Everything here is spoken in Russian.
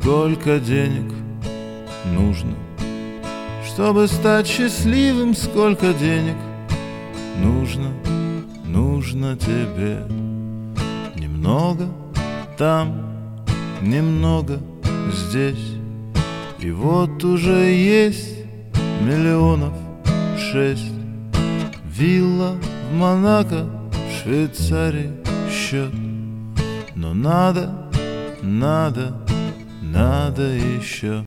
Сколько денег нужно, чтобы стать счастливым? Сколько денег нужно тебе? Немного там, немного здесь, и вот уже есть 6 миллионов. Вилла в Монако, в Швейцарии счет. Но надо еще.